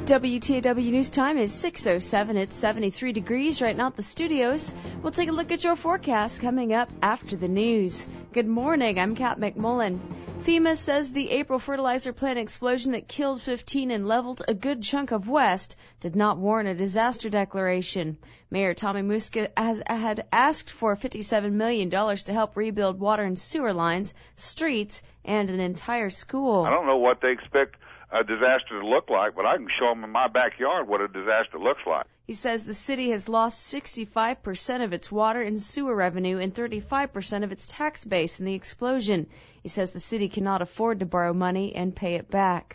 WTAW News Time is 6:07. It's 73 degrees right now at the studios. We'll take a look at your forecast coming up after the news. Good morning. I'm Kat McMullen. FEMA says the April fertilizer plant explosion that killed 15 and leveled a good chunk of West did not warrant a disaster declaration. Mayor Tommy Muska had asked for $57 million to help rebuild water and sewer lines, streets, and an entire school. I don't know what they expect a disaster to look like, but I can show them in my backyard what a disaster looks like. He says the city has lost 65% of its water and sewer revenue and 35% of its tax base in the explosion. He says the city cannot afford to borrow money and pay it back.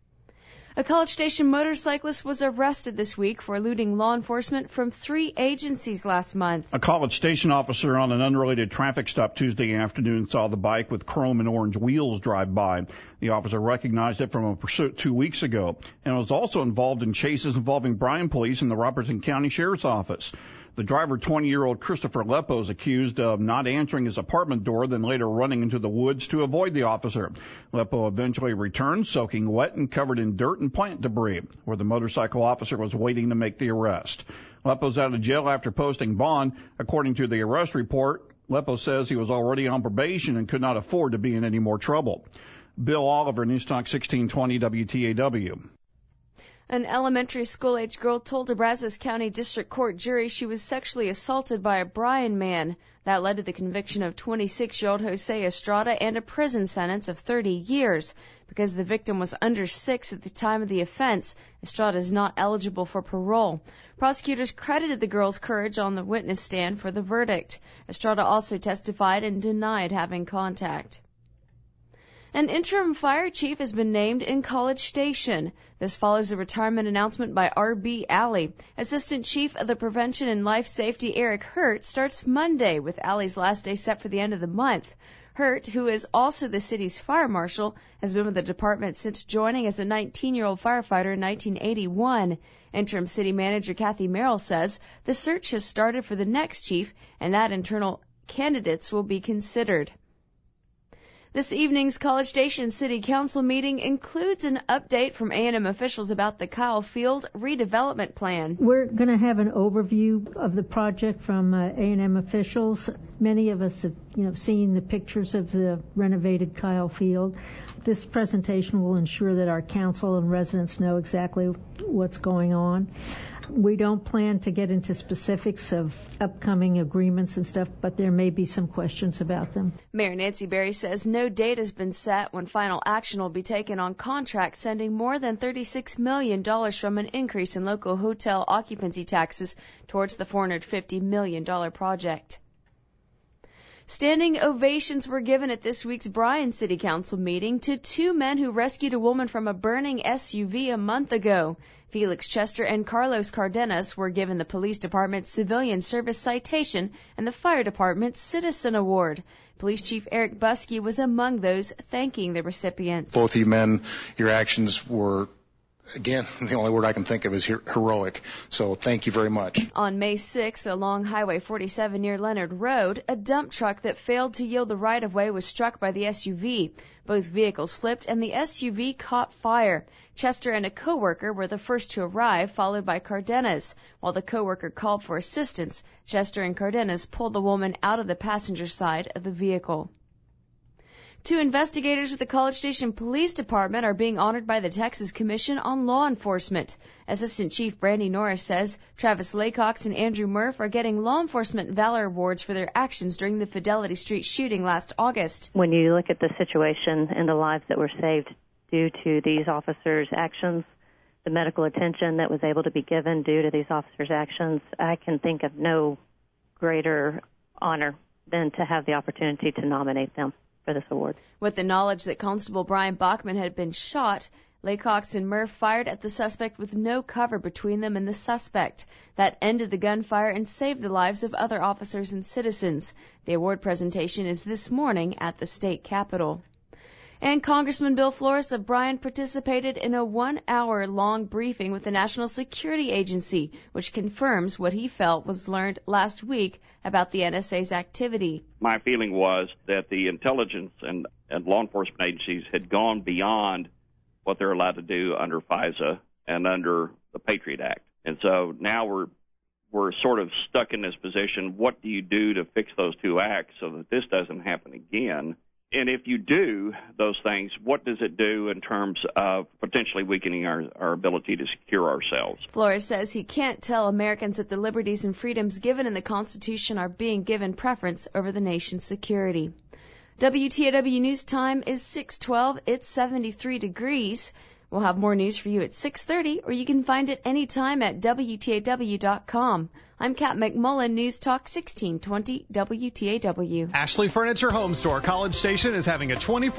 A College Station motorcyclist was arrested this week for eluding law enforcement from 3 agencies last month. A College Station officer on an unrelated traffic stop Tuesday afternoon saw the bike with chrome and orange wheels drive by. The officer recognized it from a pursuit 2 weeks ago and was also involved in chases involving Bryan Police and the Robertson County Sheriff's Office. The driver, 20-year-old Christopher Leppo, is accused of not answering his apartment door, then later running into the woods to avoid the officer. Leppo eventually returned, soaking wet and covered in dirt and plant debris, where the motorcycle officer was waiting to make the arrest. Leppo's out of jail after posting bond. According to the arrest report, Leppo says he was already on probation and could not afford to be in any more trouble. Bill Oliver, News Talk 1620 WTAW. An elementary school-age girl told a Brazos County District Court jury she was sexually assaulted by a Bryan man. That led to the conviction of 26-year-old Jose Estrada and a prison sentence of 30 years. Because the victim was under 6 at the time of the offense, Estrada is not eligible for parole. Prosecutors credited the girl's courage on the witness stand for the verdict. Estrada also testified and denied having contact. An interim fire chief has been named in College Station. This follows a retirement announcement by R.B. Alley. Assistant Chief of the Prevention and Life Safety Eric Hurt starts Monday, with Alley's last day set for the end of the month. Hurt, who is also the city's fire marshal, has been with the department since joining as a 19-year-old firefighter in 1981. Interim city manager Kathy Merrill says the search has started for the next chief and that internal candidates will be considered. This evening's College Station City Council meeting includes an update from A&M officials about the Kyle Field redevelopment plan. We're going to have an overview of the project from A&M officials. Many of us have, seen the pictures of the renovated Kyle Field. This presentation will ensure that our council and residents know exactly what's going on. We don't plan to get into specifics of upcoming agreements and stuff, but there may be some questions about them. Mayor Nancy Berry says no date has been set when final action will be taken on contracts sending more than $36 million from an increase in local hotel occupancy taxes towards the $450 million project. Standing ovations were given at this week's Bryan City Council meeting to 2 men who rescued a woman from a burning SUV a month ago. Felix Chester and Carlos Cardenas were given the Police Department's Civilian Service Citation and the Fire Department's Citizen Award. Police Chief Eric Buskey was among those thanking the recipients. Both you men, your actions were, again, the only word I can think of is heroic. So thank you very much. On May 6th, along Highway 47 near Leonard Road, a dump truck that failed to yield the right-of-way was struck by the SUV. Both vehicles flipped and the SUV caught fire. Chester and a co-worker were the first to arrive, followed by Cardenas. While the co-worker called for assistance, Chester and Cardenas pulled the woman out of the passenger side of the vehicle. 2 investigators with the College Station Police Department are being honored by the Texas Commission on Law Enforcement. Assistant Chief Brandy Norris says Travis Laycox and Andrew Murph are getting Law Enforcement Valor Awards for their actions during the Fidelity Street shooting last August. When you look at the situation and the lives that were saved due to these officers' actions, the medical attention that was able to be given due to these officers' actions, I can think of no greater honor than to have the opportunity to nominate them for this award. With the knowledge that Constable Brian Bachman had been shot, Laycox and Murph fired at the suspect with no cover between them and the suspect. That ended the gunfire and saved the lives of other officers and citizens. The award presentation is this morning at the state capitol. And Congressman Bill Flores of Bryan participated in a 1-hour-long briefing with the National Security Agency, which confirms what he felt was learned last week about the NSA's activity. My feeling was that the intelligence and law enforcement agencies had gone beyond what they're allowed to do under FISA and under the Patriot Act. And so now we're sort of stuck in this position. What do you do to fix those two acts so that this doesn't happen again? And if you do those things, what does it do in terms of potentially weakening our ability to secure ourselves? Flores says he can't tell Americans that the liberties and freedoms given in the Constitution are being given preference over the nation's security. WTAW News Time is 6:12. It's 73 degrees. We'll have more news for you at 6:30, or you can find it anytime at WTAW.com. I'm Kat McMullen, News Talk 1620 WTAW. Ashley Furniture Home Store, College Station, is having a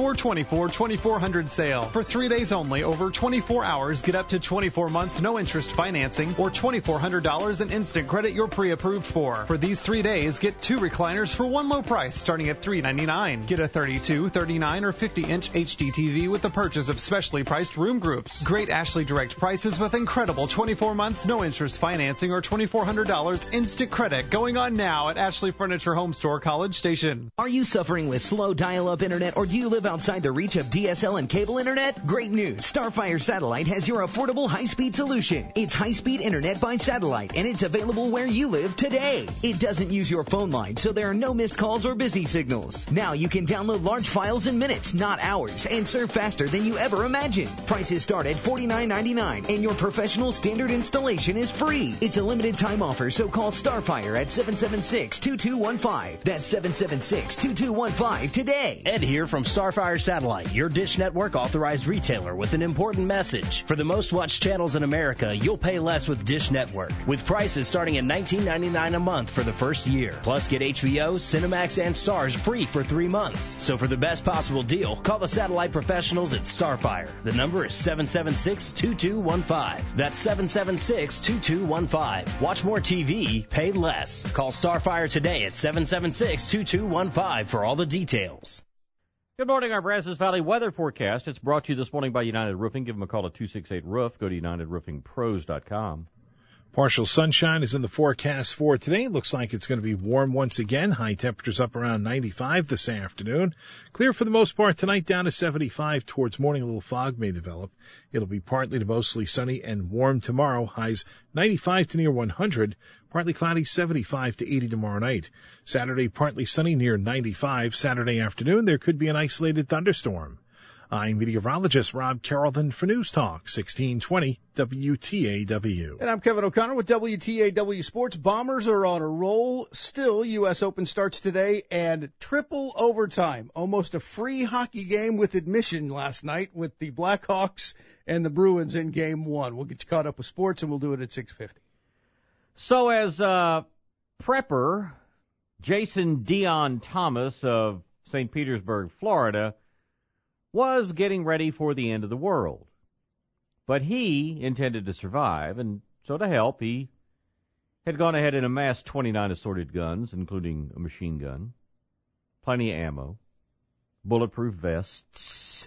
24/24/2400 sale. For 3 days only, over 24 hours, get up to 24 months, no interest financing, or $2,400 in instant credit you're pre-approved for. For these 3 days, get 2 recliners for one low price, starting at $399. Get a 32, 39, or 50-inch HD TV with the purchase of specially priced room groups. Great Ashley Direct prices with incredible 24 months, no interest financing, or $2,400 instant credit going on now at Ashley Furniture Home Store, College Station. Are you suffering with slow dial-up internet, or do you live outside the reach of DSL and cable internet? Great news. Starfire Satellite has your affordable high-speed solution. It's high-speed internet by satellite, and it's available where you live today. It doesn't use your phone line, so there are no missed calls or busy signals. Now you can download large files in minutes, not hours, and surf faster than you ever imagined. Prices start at $49.99, and your professional standard installation is free. It's a limited time offer, so call Starfire at 776-2215. That's 776-2215 today. Ed here from Starfire Satellite, your Dish Network authorized retailer, with an important message. For the most watched channels in America, you'll pay less with Dish Network, with prices starting at $19.99 a month for the first year. Plus, get HBO, Cinemax, and Stars free for 3 months. So for the best possible deal, call the satellite professionals at Starfire. The number is 776-2215. That's 776-2215. Watch more TV, pay less. Call Starfire today at 776-2215 for all the details. Good morning, our Brazos Valley weather forecast. It's brought to you this morning by United Roofing. Give them a call at 268-ROOF. Go to UnitedRoofingPros.com. Partial sunshine is in the forecast for today. Looks like it's going to be warm once again. High temperatures up around 95 this afternoon. Clear for the most part tonight, down to 75. Towards morning, a little fog may develop. It'll be partly to mostly sunny and warm tomorrow. Highs 95 to near 100. Partly cloudy, 75 to 80 tomorrow night. Saturday, partly sunny, near 95. Saturday afternoon, there could be an isolated thunderstorm. I'm meteorologist Rob Carrollton for News Talk 1620 WTAW. And I'm Kevin O'Connor with WTAW Sports. Bombers are on a roll. Still, U.S. Open starts today and triple overtime. Almost a free hockey game with admission last night with the Blackhawks and the Bruins in Game 1. We'll get you caught up with sports, and we'll do it at 6:50. So as prepper, Jason Dion Thomas of St. Petersburg, Florida, was getting ready for the end of the world. But he intended to survive, and so to help, he had gone ahead and amassed 29 assorted guns, including a machine gun, plenty of ammo, bulletproof vests,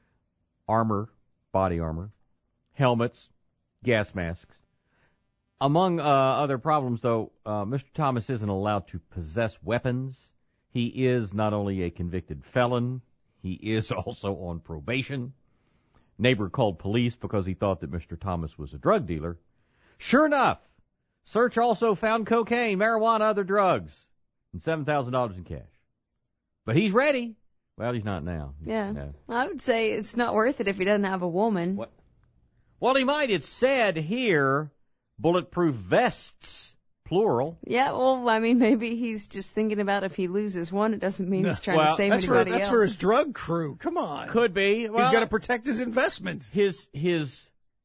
armor, body armor, helmets, gas masks. Among other problems, though, Mr. Thomas isn't allowed to possess weapons. He is not only a convicted felon, he is also on probation. Neighbor called police because he thought that Mr. Thomas was a drug dealer. Sure enough, search also found cocaine, marijuana, other drugs, and $7,000 in cash. But he's ready. Well, he's not now. Yeah. No. I would say it's not worth it if he doesn't have a woman. What? Well, he might. It's said here, bulletproof vests, plural. Yeah, well, I mean, maybe he's just thinking about if he loses one, it doesn't mean he's trying to save anybody else. That's for his drug crew. Come on. Could be. Well, he's got to protect his investment. His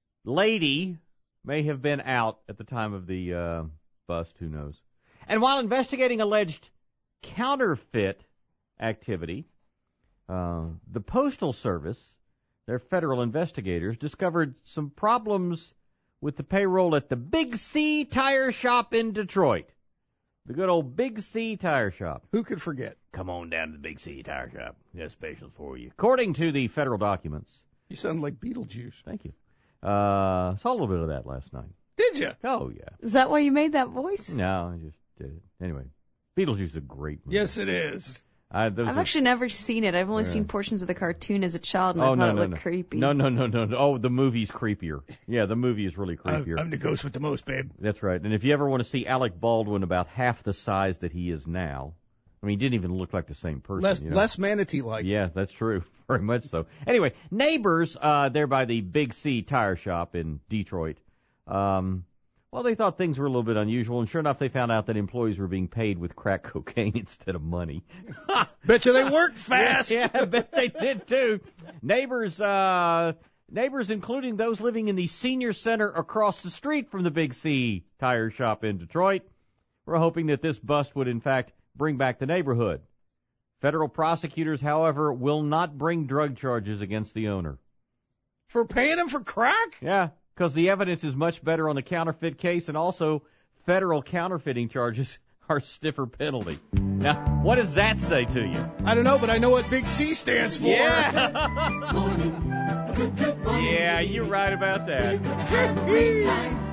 lady may have been out at the time of the bust. Who knows? And while investigating alleged counterfeit activity, the Postal Service, their federal investigators, discovered some problems with the payroll at the Big C Tire Shop in Detroit. The good old Big C Tire Shop. Who could forget? Come on down to the Big C Tire Shop. Got specials for you. According to the federal documents. You sound like Beetlejuice. Thank you. Saw a little bit of that last night. Did you? Oh, yeah. Is that why you made that voice? No, I just did it. Anyway, Beetlejuice is a great movie. Yes, it is. I've actually never seen it. I've only seen portions of the cartoon as a child, and I thought it looked creepy. No. Oh, the movie's creepier. Yeah, the movie is really creepier. I'm the ghost with the most, babe. That's right. And if you ever want to see Alec Baldwin about half the size that he is now, I mean, he didn't even look like the same person. Less manatee-like. Yeah, that's true. Very much so. Anyway, Neighbors, there by the Big C tire shop in Detroit, well, they thought things were a little bit unusual, and sure enough, they found out that employees were being paid with crack cocaine instead of money. Bet you they worked fast. Yeah, I bet they did too. Neighbors, including those living in the senior center across the street from the Big C tire shop in Detroit, were hoping that this bust would, in fact, bring back the neighborhood. Federal prosecutors, however, will not bring drug charges against the owner. For paying him for crack? Yeah. Because the evidence is much better on the counterfeit case, and also federal counterfeiting charges are stiffer penalty. Now, what does that say to you? I don't know, but I know what Big C stands for. Yeah, Good morning. Yeah, you're right about that. Have a great time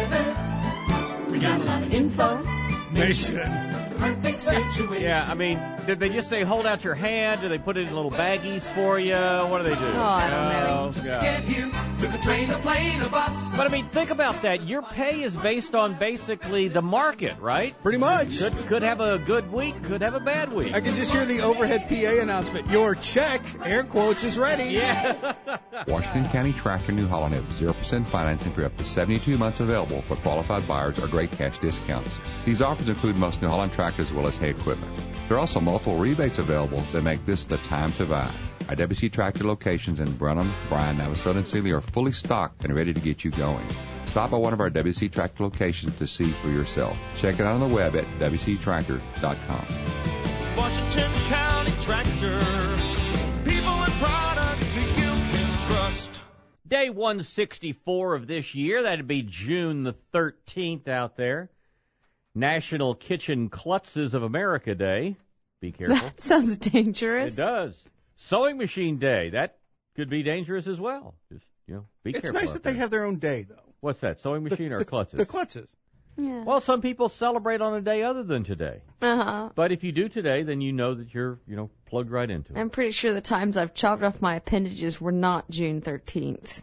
together. We got a lot of information. Perfect situation. Yeah, I mean, did they just say hold out your hand? Do they put it in little baggies for you? What do they do? Oh, I don't know. Just to get here, took a train, a plane, a bus. But I mean, think about that. Your pay is based on basically the market, right? Pretty much. Could have a good week, could have a bad week. I can just hear the overhead PA announcement. Your check, air quotes, is ready. Yeah. Washington County Tractor New Holland has 0% financing for up to 72 months available for qualified buyers or great cash discounts. These offers include most New Holland tractors as well as hay equipment. There are also multiple rebates available that make this the time to buy. Our WC Tractor locations in Brenham, Bryan, Navasota, and Sealy are fully stocked and ready to get you going. Stop by one of our WC Tractor locations to see for yourself. Check it out on the web at WCTractor.com. Washington County Tractor. People and products that you can trust. Day 164 of this year. That'd be June the 13th out there. National Kitchen Klutzes of America Day. Be careful. That sounds dangerous. It does. Sewing Machine Day. That could be dangerous as well. Just, be careful. It's nice that they have their own day, though. What's that, sewing machine or Klutzes? The Klutzes. Yeah. Well, some people celebrate on a day other than today. Uh-huh. But if you do today, then you know that you're, plugged right into it. I'm pretty sure the times I've chopped off my appendages were not June 13th.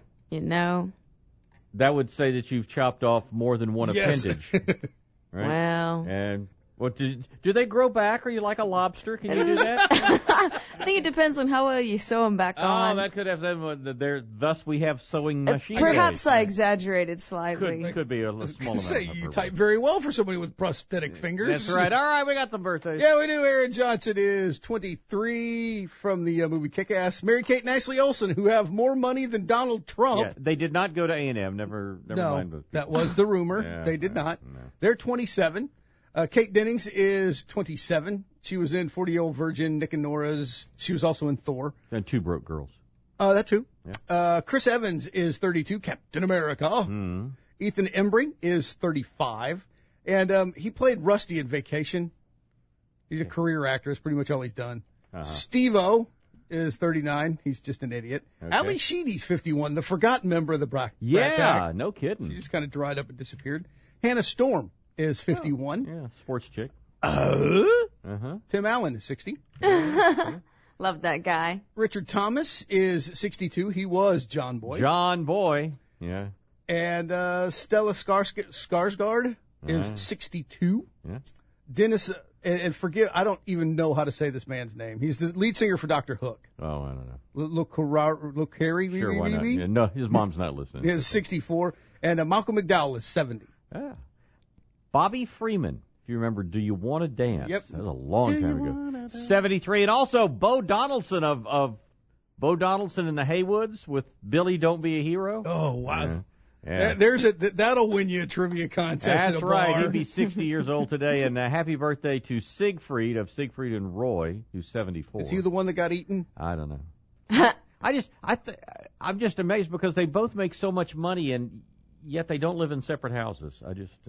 That would say that you've chopped off more than one appendage. Right? Well. And what do they grow back? Are you like a lobster? Can you do that? I think it depends on how well you sew them back on. Oh, that could have there. Thus, we have sewing machines. Perhaps I exaggerated slightly. Could be a small amount. Say you type very well for somebody with prosthetic fingers. That's right. All right, we got some birthdays. Yeah, we do. Aaron Johnson is 23 from the movie Kick-Ass. Mary-Kate and Ashley Olsen, who have more money than Donald Trump. Yeah, they did not go to A&M. Never mind. No, that was the rumor. Yeah, they did not. No. They're 27. Kate Dennings is 27. She was in 40-Year-Old Virgin, Nick and Nora's. She was also in Thor. And Two Broke Girls. That too. Yeah. Chris Evans is 32, Captain America. Mm. Ethan Embry is 35. And he played Rusty in Vacation. He's a career actor. That's pretty much all he's done. Uh-huh. Steve-O is 39. He's just an idiot. Okay. Ali Sheedy's 51, the forgotten member of the Brat Yeah, Pack. no kidding. She just kind of dried up and disappeared. Hannah Storm is 51. Yeah, sports chick. Tim Allen is 60. Love that guy. Richard Thomas is 62. He was John Boy. John Boy. Yeah. And Stella Skarsgård is 62. Yeah. Dennis, and forgive, I don't even know how to say this man's name. He's the lead singer for Dr. Hook. Oh, I don't know. Look, Harry. Sure, why not? Yeah, no, his mom's not listening. He is 64. And Malcolm McDowell is 70. Yeah. Bobby Freeman, if you remember, Do You Want to Dance? Yep. That was a long time ago. 73. And also Bo Donaldson of Bo Donaldson and the Haywoods with Billy Don't Be a Hero. Oh, wow. Yeah. That'll win you a trivia contest. That's at a right. bar. He'd be 60 years old today. And happy birthday to Siegfried of Siegfried and Roy, who's 74. Is he the one that got eaten? I don't know. I'm just amazed because they both make so much money, and yet they don't live in separate houses. I just...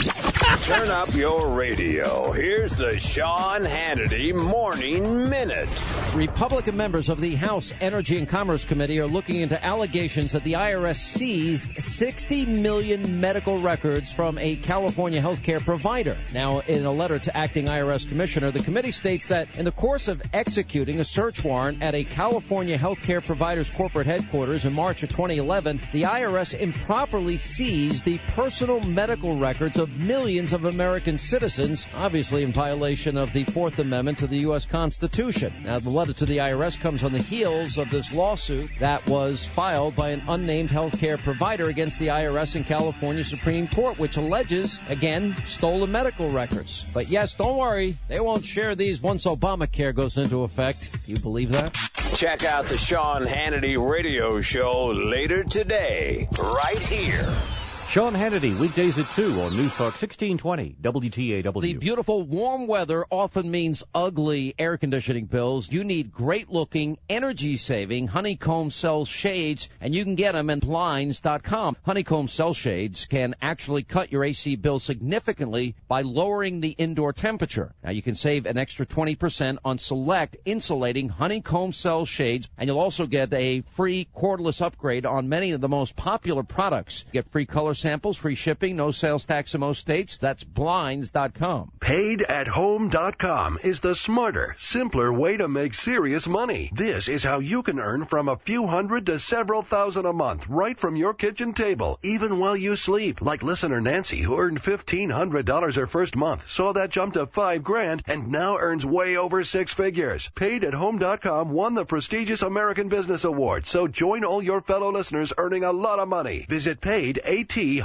Turn up your radio. Here's the Sean Hannity Morning Minute. Republican members of the House Energy and Commerce Committee are looking into allegations that the IRS seized 60 million medical records from a California healthcare provider. Now, in a letter to acting IRS commissioner, the committee states that in the course of executing a search warrant at a California healthcare provider's corporate headquarters in March of 2011, the IRS improperly seized the personal medical records of millions of American citizens, obviously in violation of the Fourth Amendment to the U.S. Constitution. Now, the letter to the IRS comes on the heels of this lawsuit that was filed by an unnamed healthcare provider against the IRS in California Supreme Court, which alleges, again, stolen medical records. But yes, don't worry, they won't share these once Obamacare goes into effect. Do you believe that? Check out the Sean Hannity Radio Show later today, right here. Sean Hannity, weekdays at 2 on News Talk 1620 WTAW. The beautiful warm weather often means ugly air conditioning bills. You need great-looking, energy-saving honeycomb cell shades, and you can get them at Blinds.com. Honeycomb cell shades can actually cut your AC bill significantly by lowering the indoor temperature. Now, you can save an extra 20% on select insulating honeycomb cell shades, and you'll also get a free cordless upgrade on many of the most popular products. Get free color samples, free shipping, no sales tax in most states. That's Blinds.com. PaidAtHome.com is the smarter, simpler way to make serious money. This is how you can earn from a few hundred to several thousand a month right from your kitchen table, even while you sleep. Like listener Nancy, who earned $1,500 her first month, saw that jump to $5,000, and now earns way over six figures. PaidAtHome.com won the prestigious American Business Award, so join all your fellow listeners earning a lot of money. Visit PaidAtHome.com.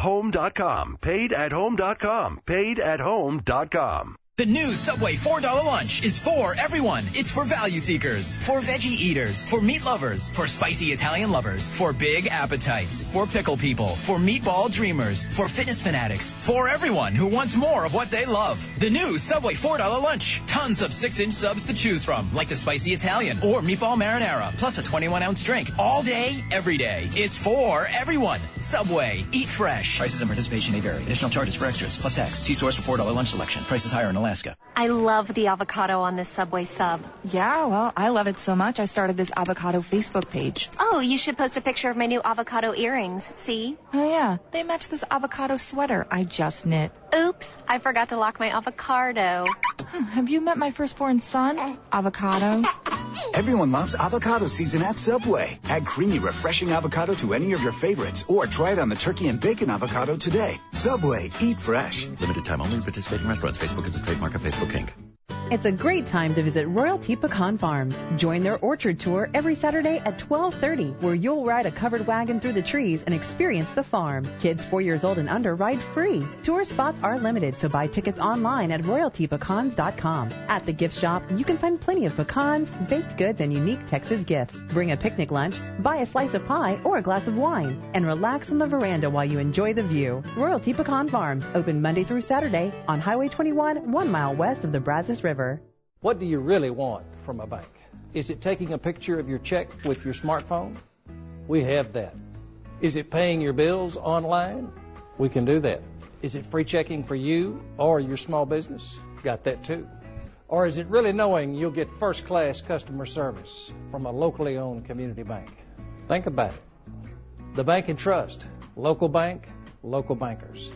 PaidAtHome.com. PaidAtHome.com. The new Subway $4 lunch is for everyone. It's for value seekers, for veggie eaters, for meat lovers, for spicy Italian lovers, for big appetites, for pickle people, for meatball dreamers, for fitness fanatics, for everyone who wants more of what they love. The new Subway $4 lunch. Tons of 6-inch subs to choose from, like the spicy Italian or meatball marinara, plus a 21-ounce drink. All day, every day. It's for everyone. Subway. Eat fresh. Prices and participation may vary. Additional charges for extras, plus tax. See source for $4 lunch selection. Prices higher in Alaska. I love the avocado on this Subway sub. Yeah, well, I love it so much I started this avocado Facebook page. Oh, you should post a picture of my new avocado earrings. See? Oh, yeah. They match this avocado sweater I just knit. Oops, I forgot to lock my avocado. Have you met my firstborn son? Avocado. Everyone loves avocado season at Subway. Add creamy, refreshing avocado to any of your favorites, or try it on the turkey and bacon avocado today. Subway, eat fresh. Limited time only. Participating restaurants. Facebook is a trademark of Facebook Inc. It's a great time to visit Royalty Pecan Farms. Join their orchard tour every Saturday at 12:30, where you'll ride a covered wagon through the trees and experience the farm. Kids 4 years old and under ride free. Tour spots are limited, so buy tickets online at royaltypecans.com. At the gift shop, you can find plenty of pecans, baked goods, and unique Texas gifts. Bring a picnic lunch, buy a slice of pie or a glass of wine, and relax on the veranda while you enjoy the view. Royalty Pecan Farms, open Monday through Saturday on Highway 21, 1 mile west of the Brazos River. What do you really want from a bank? Is it taking a picture of your check with your smartphone? We have that. Is it paying your bills online? We can do that. Is it free checking for you or your small business? Got that too. Or is it really knowing you'll get first-class customer service from a locally owned community bank? Think about it. The Bank and Trust. Local bank, local bankers.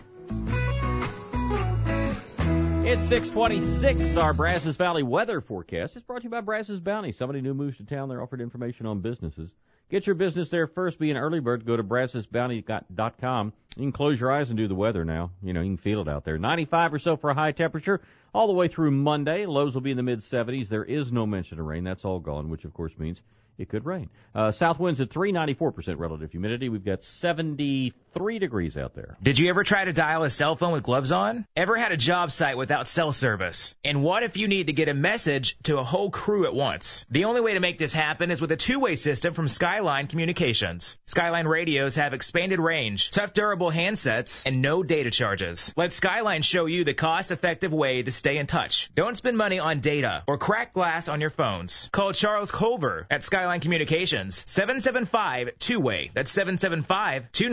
It's 6:26. Our Brazos Valley weather forecast is brought to you by Brazos Bounty. Somebody new moves to town. They're offered information on businesses. Get your business there first. Be an early bird. Go to BrazosBounty.com. You can close your eyes and do the weather now. You know, you can feel it out there. 95 or so for a high temperature all the way through Monday. Lows will be in the mid-70s. There is no mention of rain. That's all gone, which, of course, means it could rain. South winds at 94% relative humidity. We've got 73 degrees out there. Did you ever try to dial a cell phone with gloves on? Ever had a job site without cell service? And what if you need to get a message to a whole crew at once? The only way to make this happen is with a two-way system from Skyline Communications. Skyline radios have expanded range, tough durable handsets, and no data charges. Let Skyline show you the cost-effective way to stay in touch. Don't spend money on data or crack glass on your phones. Call Charles Culver at Skyline Communications, 775-2-WAY. That's 775-2929.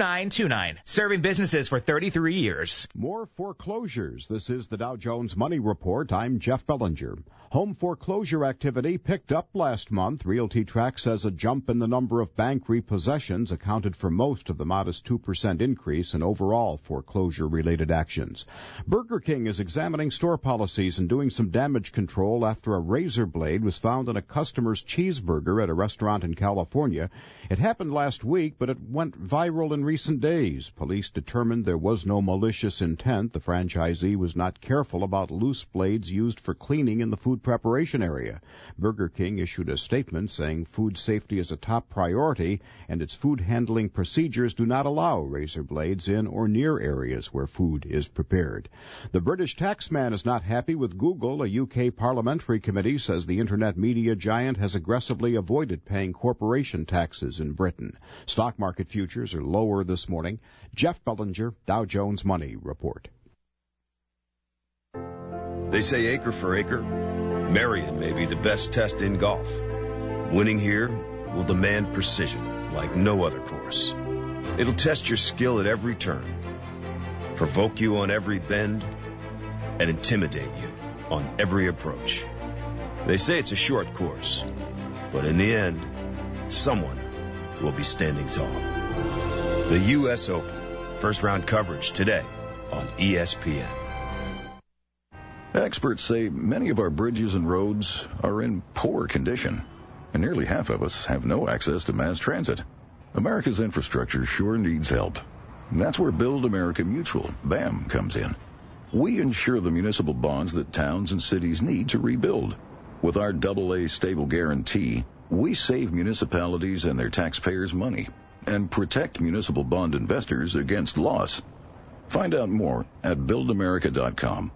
888-866-8229. Serving businesses for 33 years. More foreclosures. This is the Dow Jones Money Report. I'm Jeff Bellinger. Home foreclosure activity picked up last month. Realty Track says a jump in the number of bank repossessions accounted for most of the modest 2% increase in overall foreclosure-related actions. Burger King is examining store policies and doing some damage control after a razor blade was found in a customer's cheeseburger at a restaurant in California. It happened last week, but it went viral in recent days. Police determined there was no malicious intent. The franchisee was not careful about loose blades used for cleaning in the food preparation area. Burger King issued a statement saying food safety is a top priority and its food handling procedures do not allow razor blades in or near areas where food is prepared. The British taxman is not happy with Google. A UK parliamentary committee says the internet media giant has aggressively avoided paying corporation taxes in Britain. Stock market futures are lower this morning. Jeff Bellinger, Dow Jones Money Report. They say acre for acre, Marion may be the best test in golf. Winning here will demand precision like no other course. It'll test your skill at every turn, provoke you on every bend, and intimidate you on every approach. They say it's a short course, but in the end, someone will be standing tall. The U.S. Open. First round coverage today on ESPN. Experts say many of our bridges and roads are in poor condition, and nearly half of us have no access to mass transit. America's infrastructure sure needs help. And that's where Build America Mutual, BAM, comes in. We insure the municipal bonds that towns and cities need to rebuild. With our AA stable guarantee, we save municipalities and their taxpayers money and protect municipal bond investors against loss. Find out more at buildamerica.com.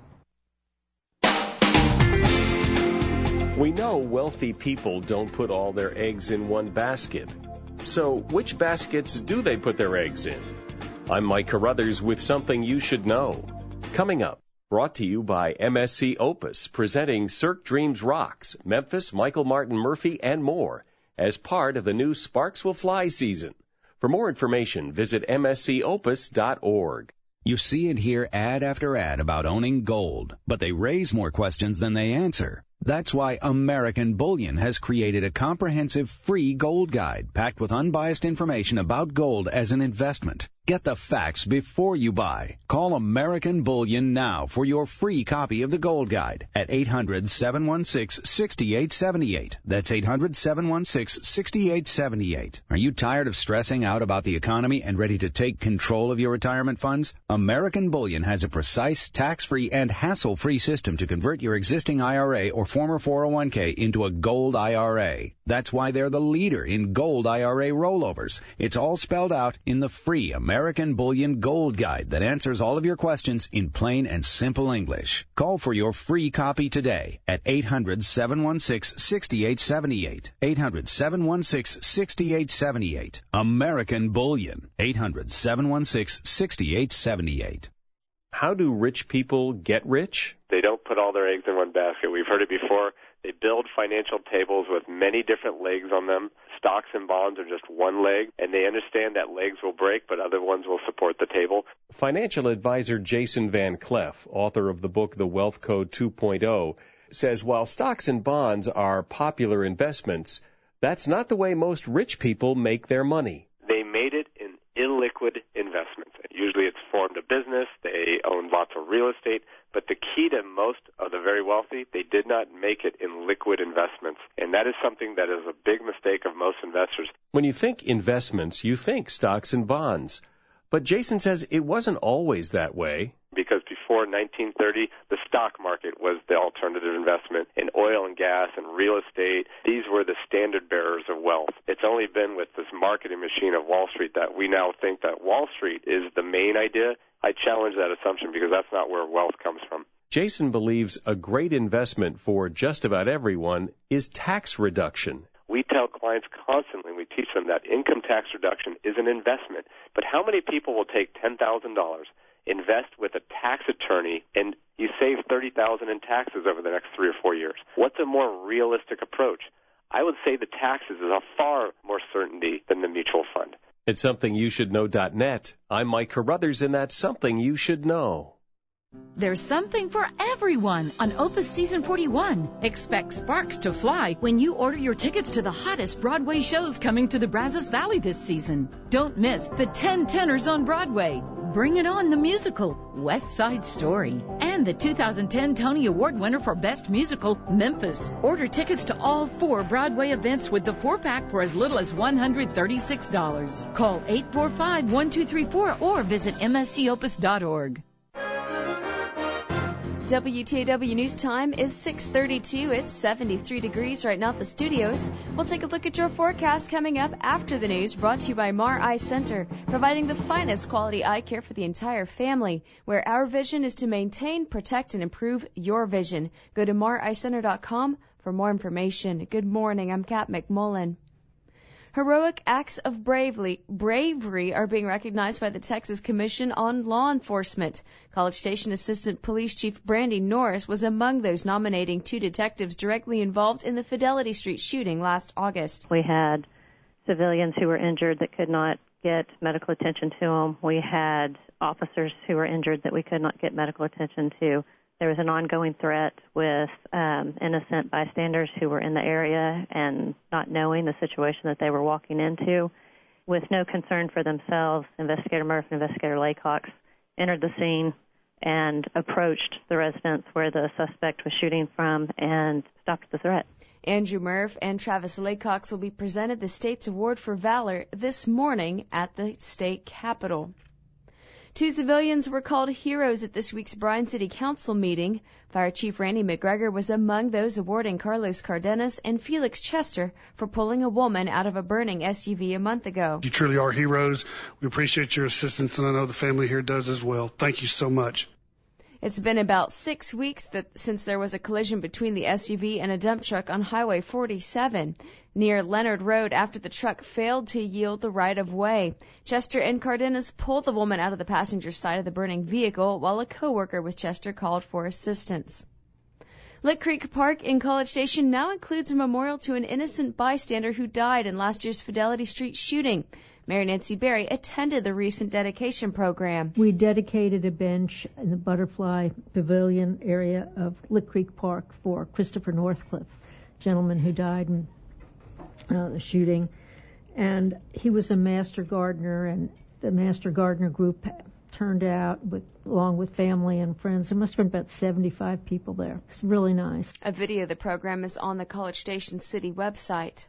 We know wealthy people don't put all their eggs in one basket. So which baskets do they put their eggs in? I'm Mike Carruthers with something you should know. Coming up, brought to you by MSC Opus, presenting Cirque Dreams Rocks, Memphis, Michael Martin Murphey, and more, as part of the new Sparks Will Fly season. For more information, visit mscopus.org. You see and hear ad after ad about owning gold, but they raise more questions than they answer. That's why American Bullion has created a comprehensive free gold guide packed with unbiased information about gold as an investment. Get the facts before you buy. Call American Bullion now for your free copy of the Gold Guide at 800-716-6878. That's 800-716-6878. Are you tired of stressing out about the economy and ready to take control of your retirement funds? American Bullion has a precise, tax-free, and hassle-free system to convert your existing IRA or former 401k into a gold IRA. That's why they're the leader in gold IRA rollovers. It's all spelled out in the free American Bullion Gold Guide that answers all of your questions in plain and simple English. Call for your free copy today at 800-716-6878. 800-716-6878. American Bullion. 800-716-6878. How do rich people get rich? They don't put all their eggs in one basket. We've heard it before. They build financial tables with many different legs on them. Stocks and bonds are just one leg, and they understand that legs will break, but other ones will support the table. Financial advisor Jason Van Cleef, author of the book The Wealth Code 2.0, says while stocks and bonds are popular investments, that's not the way most rich people make their money. They made it in illiquid investments. Usually it's formed a business, they own lots of real estate, but the key to most of the very wealthy, they did not make it in liquid investments. And that is something that is a big mistake of most investors. When you think investments, you think stocks and bonds. But Jason says it wasn't always that way. Because before 1930, the stock market was the alternative investment, and oil and gas and real estate, these were the standard bearers of wealth. It's only been with this marketing machine of Wall Street that we now think that Wall Street is the main idea. I challenge that assumption because that's not where wealth comes from. Jason believes a great investment for just about everyone is tax reduction. We tell clients constantly, we teach them that income tax reduction is an investment. But how many people will take $10,000, invest with a tax attorney, and you save $30,000 in taxes over the next 3 or 4 years? What's a more realistic approach? I would say the taxes is a far more certainty than the mutual fund. At SomethingYouShouldKnow.net, I'm Mike Carruthers, and that's Something You Should Know. There's something for everyone on Opus Season 41. Expect sparks to fly when you order your tickets to the hottest Broadway shows coming to the Brazos Valley this season. Don't miss the 10 Tenors on Broadway, Bring It On the Musical, West Side Story, and the 2010 Tony Award winner for Best Musical, Memphis. Order tickets to all 4 Broadway events with the 4-pack for as little as $136. Call 845-1234 or visit mscopus.org. WTAW News Time is 6:32. It's 73 degrees right now at the studios. We'll take a look at your forecast coming up after the news, brought to you by Mar Eye Center, providing the finest quality eye care for the entire family, where our vision is to maintain, protect, and improve your vision. Go to mareyecenter.com for more information. Good morning. I'm Kat McMullen. Heroic acts of bravery are being recognized by the Texas Commission on Law Enforcement. College Station Assistant Police Chief Brandy Norris was among those nominating 2 detectives directly involved in the Fidelity Street shooting last August. We had civilians who were injured that could not get medical attention to them. We had officers who were injured that we could not get medical attention to. There was an ongoing threat with innocent bystanders who were in the area and not knowing the situation that they were walking into. With no concern for themselves, Investigator Murph and Investigator Laycox entered the scene and approached the residence where the suspect was shooting from and stopped the threat. Andrew Murph and Travis Laycox will be presented the state's Award for Valor this morning at the state capitol. 2 civilians were called heroes at this week's Bryan City Council meeting. Fire Chief Randy McGregor was among those awarding Carlos Cardenas and Felix Chester for pulling a woman out of a burning SUV a month ago. You truly are heroes. We appreciate your assistance, and I know the family here does as well. Thank you so much. It's been about 6 weeks since there was a collision between the SUV and a dump truck on Highway 47 near Leonard Road after the truck failed to yield the right-of-way. Chester and Cardenas pulled the woman out of the passenger side of the burning vehicle while a co-worker with Chester called for assistance. Lick Creek Park in College Station now includes a memorial to an innocent bystander who died in last year's Fidelity Street shooting. Mary Nancy Berry attended the recent dedication program. We dedicated a bench in the Butterfly Pavilion area of Lick Creek Park for Christopher Northcliffe, gentleman who died in the shooting. And he was a master gardener, and the master gardener group turned out along with family and friends. There must have been about 75 people there. It's really nice. A video of the program is on the College Station City website.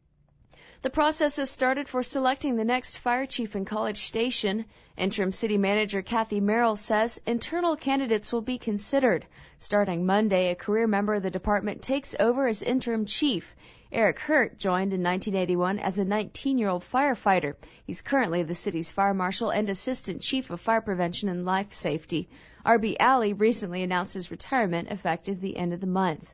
The process has started for selecting the next fire chief in College Station. Interim City Manager Kathy Merrill says internal candidates will be considered. Starting Monday, a career member of the department takes over as interim chief. Eric Hurt joined in 1981 as a 19-year-old firefighter. He's currently the city's fire marshal and assistant chief of fire prevention and life safety. R.B. Alley recently announced his retirement effective the end of the month.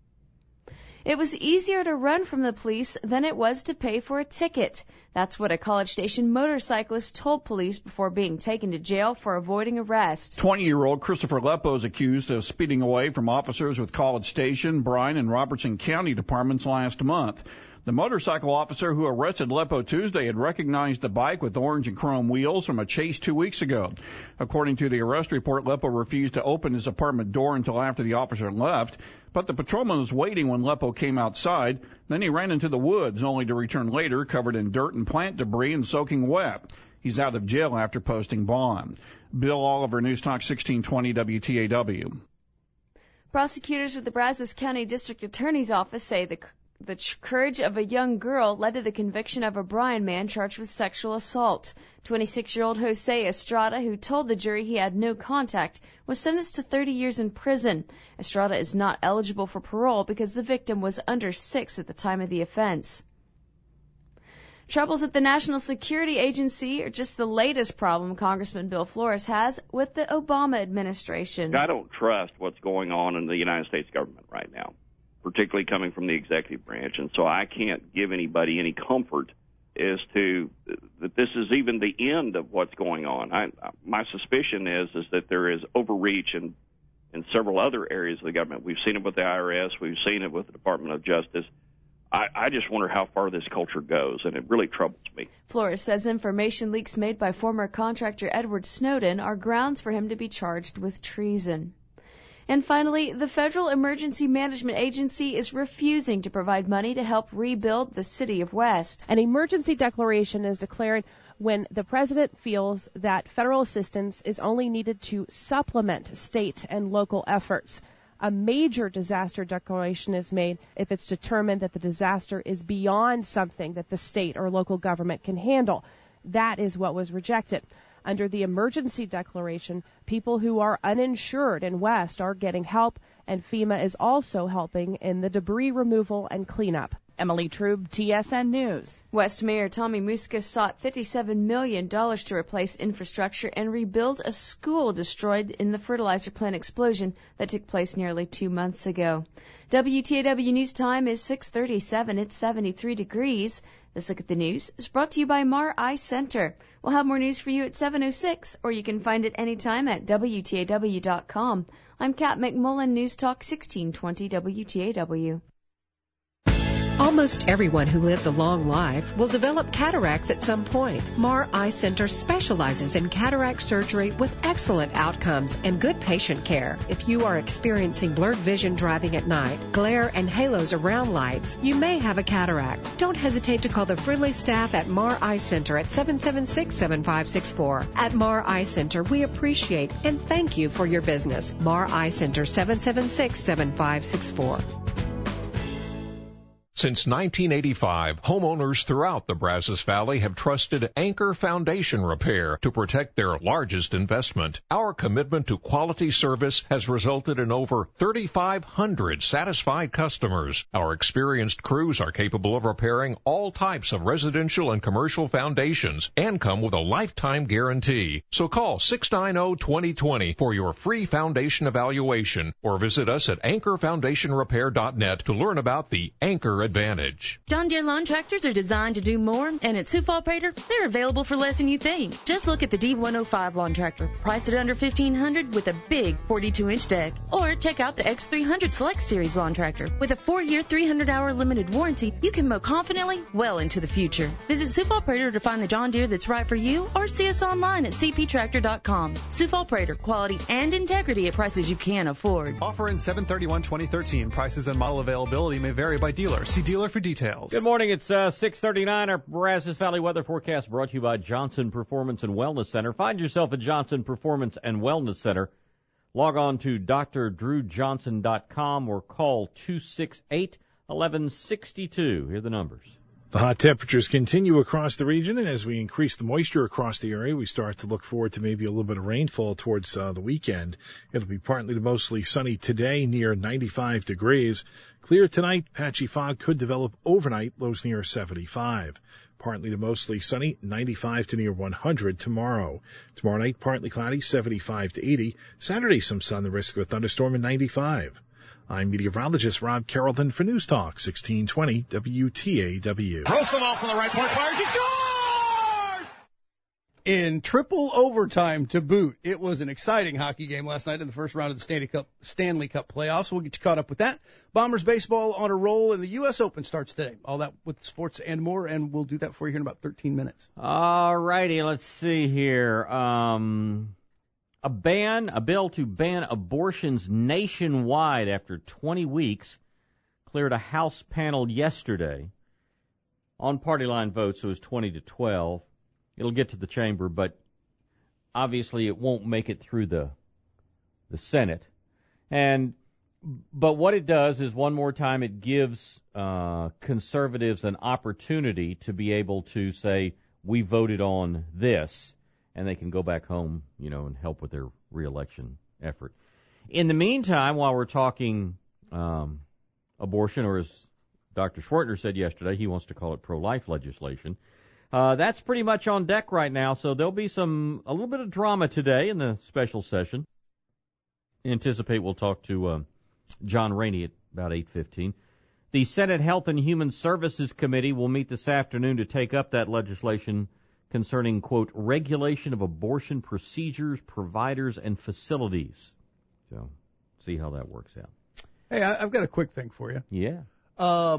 It was easier to run from the police than it was to pay for a ticket. That's what a College Station motorcyclist told police before being taken to jail for avoiding arrest. 20-year-old Christopher Leppo is accused of speeding away from officers with College Station, Bryan, and Robertson County departments last month. The motorcycle officer who arrested Leppo Tuesday had recognized the bike with orange and chrome wheels from a chase 2 weeks ago. According to the arrest report, Leppo refused to open his apartment door until after the officer left, but the patrolman was waiting when Leppo came outside. Then he ran into the woods, only to return later covered in dirt and plant debris and soaking wet. He's out of jail after posting bond. Bill Oliver, News Talk 1620 WTAW. Prosecutors with the Brazos County District Attorney's Office say the courage of a young girl led to the conviction of a Bryan man charged with sexual assault. 26-year-old Jose Estrada, who told the jury he had no contact, was sentenced to 30 years in prison. Estrada is not eligible for parole because the victim was under 6 at the time of the offense. Troubles at the National Security Agency are just the latest problem Congressman Bill Flores has with the Obama administration. I don't trust what's going on in the United States government right now, particularly coming from the executive branch. And so I can't give anybody any comfort as to that this is even the end of what's going on. My suspicion is that there is overreach in several other areas of the government. We've seen it with the IRS. We've seen it with the Department of Justice. I just wonder how far this culture goes, and it really troubles me. Flores says information leaks made by former contractor Edward Snowden are grounds for him to be charged with treason. And finally, the Federal Emergency Management Agency is refusing to provide money to help rebuild the city of West. An emergency declaration is declared when the president feels that federal assistance is only needed to supplement state and local efforts. A major disaster declaration is made if it's determined that the disaster is beyond something that the state or local government can handle. That is what was rejected. Under the emergency declaration, people who are uninsured in West are getting help, and FEMA is also helping in the debris removal and cleanup. Emily Trube, TSN News. West Mayor Tommy Muscas sought $57 million to replace infrastructure and rebuild a school destroyed in the fertilizer plant explosion that took place nearly 2 months ago. WTAW News Time is 6:37. It's 73 degrees. This Look at the News is brought to you by Mar Eye Center. We'll have more news for you at 7:06, or you can find it anytime at WTAW.com. I'm Kat McMullen, News Talk 1620 WTAW. Almost everyone who lives a long life will develop cataracts at some point. Mar Eye Center specializes in cataract surgery with excellent outcomes and good patient care. If you are experiencing blurred vision driving at night, glare and halos around lights, you may have a cataract. Don't hesitate to call the friendly staff at Mar Eye Center at 776-7564. At Mar Eye Center, we appreciate and thank you for your business. Mar Eye Center, 776-7564. Since 1985, homeowners throughout the Brazos Valley have trusted Anchor Foundation Repair to protect their largest investment. Our commitment to quality service has resulted in over 3,500 satisfied customers. Our experienced crews are capable of repairing all types of residential and commercial foundations and come with a lifetime guarantee. So call 690-2020 for your free foundation evaluation or visit us at anchorfoundationrepair.net to learn about the Anchor Advantage. John Deere lawn tractors are designed to do more, and at Sioux Falls Prater, they're available for less than you think. Just look at the D105 lawn tractor, priced at under $1,500 with a big 42-inch deck. Or check out the X300 Select Series lawn tractor. With a 4-year, 300-hour limited warranty, you can mow confidently well into the future. Visit Sioux Falls Prater to find the John Deere that's right for you, or see us online at cptractor.com. Sioux Falls Prater, quality and integrity at prices you can afford. Offer in 7/31/2013. Prices and model availability may vary by dealer. See dealer for details. Good morning. It's 6:39. Our Brazos Valley weather forecast brought to you by Johnson Performance and Wellness Center. Find yourself at Johnson Performance and Wellness Center. Log on to drdrewjohnson.com or call 268-1162. Here are the numbers. The hot temperatures continue across the region, and as we increase the moisture across the area, we start to look forward to maybe a little bit of rainfall towards the weekend. It'll be partly to mostly sunny today, near 95 degrees. Clear tonight, patchy fog could develop overnight, lows near 75. Partly to mostly sunny, 95 to near 100 tomorrow. Tomorrow night, partly cloudy, 75 to 80. Saturday, some sun, the risk of a thunderstorm at 95. I'm meteorologist Rob Carrollton for News Talk 1620 WTAW. Rosamond from the right point fires. He scores! In triple overtime to boot. It was an exciting hockey game last night in the first round of the Stanley Cup playoffs. We'll get you caught up with that. Bombers baseball on a roll, and the U.S. Open starts today. All that with sports and more, and we'll do that for you here in about 13 minutes. All righty, let's see here. A bill to ban abortions nationwide after 20 weeks cleared a House panel yesterday. On party line votes, it was 20-12. It'll get to the chamber, but obviously it won't make it through the Senate. But what it does is, one more time, it gives conservatives an opportunity to be able to say, we voted on this, and they can go back home, and help with their reelection effort. In the meantime, while we're talking abortion, or as Dr. Schwertner said yesterday, he wants to call it pro-life legislation, that's pretty much on deck right now, so there'll be a little bit of drama today in the special session. Anticipate we'll talk to John Rainey at about 8:15. The Senate Health and Human Services Committee will meet this afternoon to take up that legislation concerning, quote, regulation of abortion procedures, providers, and facilities. So, see how that works out. Hey, I've got a quick thing for you. Yeah.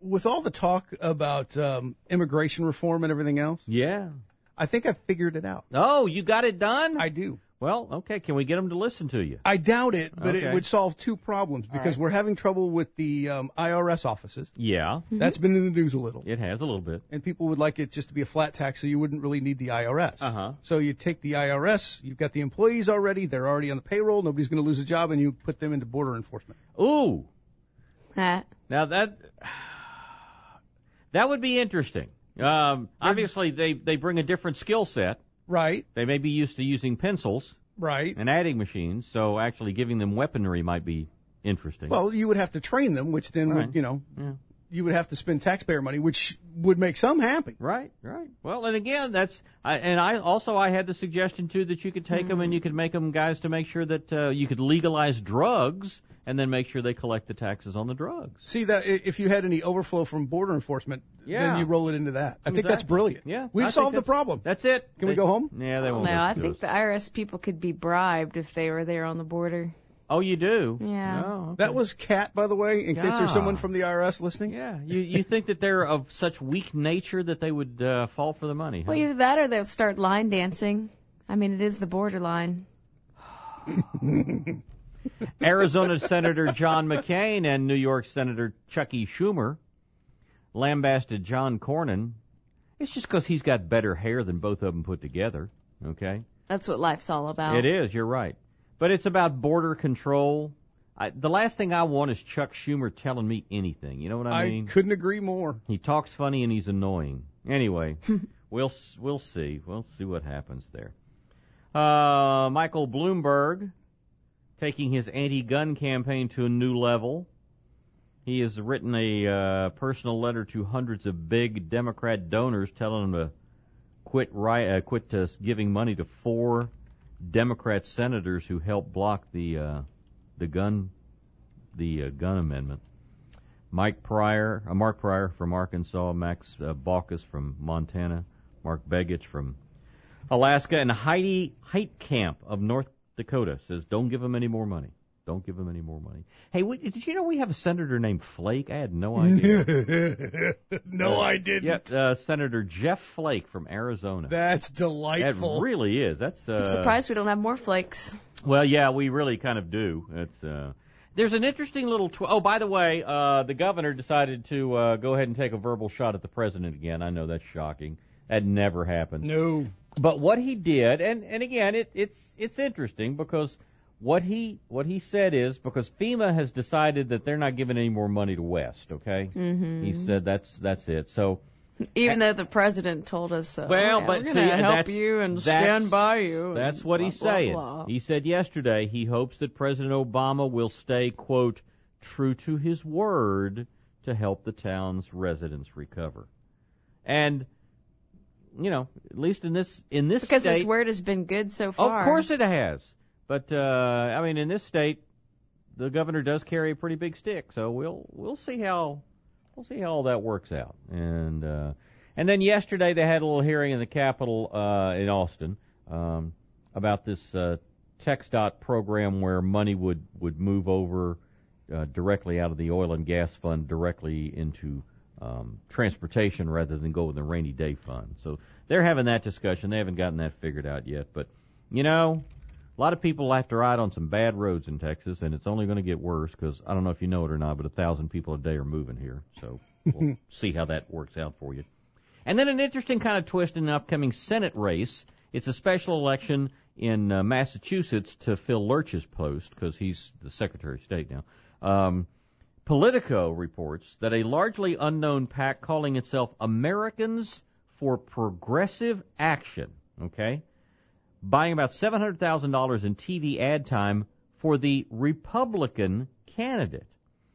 with all the talk about immigration reform and everything else, Yeah. I think I've figured it out. Oh, you got it done? I do. Well, okay. Can we get them to listen to you? I doubt it, but Okay. it would solve two problems because we're having trouble with the IRS offices. Yeah. That's been in the news a little. It has a little bit. And people would like it just to be a flat tax so you wouldn't really need the IRS. Uh-huh. So you take the IRS, you've got the employees already, they're already on the payroll, nobody's going to lose a job, and you put them into border enforcement. Ooh. Huh. Now that would be interesting. Obviously, they bring a different skill set. Right. They may be used to using pencils. Right. And adding machines, so actually giving them weaponry might be interesting. Well, you would have to train them, which then would, you would have to spend taxpayer money, which would make some happy. Right. Well, and again, I had the suggestion too that you could take them and you could make them guys to make sure that you could legalize drugs and then make sure they collect the taxes on the drugs. See that if you had any overflow from border enforcement, then you roll it into that. I think that's brilliant. Yeah, we've solved the problem. That's it. Can we go home? Yeah, they won't. No, listen I to think us. the IRS people could be bribed if they were there on the border. Oh, you do? Yeah. Oh, okay. That was Kat, by the way, in case there's someone from the IRS listening. Yeah. You think that they're of such weak nature that they would fall for the money? Huh? Well, either that or they'll start line dancing. I mean, it is the borderline. Arizona Senator John McCain and New York Senator Chucky Schumer lambasted John Cornyn. It's just because he's got better hair than both of them put together, okay? That's what life's all about. It is, you're right. But it's about border control. The last thing I want is Chuck Schumer telling me anything. You know what I mean? I couldn't agree more. He talks funny and he's annoying. Anyway, we'll see. We'll see what happens there. Michael Bloomberg taking his anti-gun campaign to a new level. He has written a personal letter to hundreds of big Democrat donors telling them to quit giving money to 4 Democrat senators who helped block the gun amendment. Mark Pryor from Arkansas, Max Baucus from Montana, Mark Begich from Alaska, and Heidi Heitkamp of North Dakota says, don't give them any more money. Don't give them any more money. Hey, did you know we have a senator named Flake? I had no idea. No, I didn't. Yeah, Senator Jeff Flake from Arizona. That's delightful. That really is. That's. I'm surprised we don't have more flakes. Well, yeah, we really kind of do. It's. There's an interesting little. Oh, by the way, the governor decided to go ahead and take a verbal shot at the president again. I know that's shocking. That never happens. No. But what he did, and again, it's interesting because. What he said is because FEMA has decided that they're not giving any more money to West, okay? Mm-hmm. He said that's it. So even though the president told us so. Well, yeah, but we're see, gonna help that's, you and that's, stand by you. That's and what blah, he's blah, saying. blah. He said yesterday he hopes that President Obama will stay, quote, true to his word to help the town's residents recover. And you know, at least in this because state, his word has been good so far. Of course it has. But I mean, in this state, the governor does carry a pretty big stick, so we'll see how all that works out. And then yesterday they had a little hearing in the Capitol in Austin about this TxDOT program where money would move over directly out of the oil and gas fund directly into transportation rather than go in the rainy day fund. So they're having that discussion. They haven't gotten that figured out yet, but you know. A lot of people have to ride on some bad roads in Texas, and it's only going to get worse because I don't know if you know it or not, but 1,000 people a day are moving here. So we'll see how that works out for you. And then an interesting kind of twist in an upcoming Senate race. It's a special election in Massachusetts to fill Lurch's post because he's the Secretary of State now. Politico reports that a largely unknown PAC calling itself Americans for Progressive Action, okay, buying about $700,000 in TV ad time for the Republican candidate.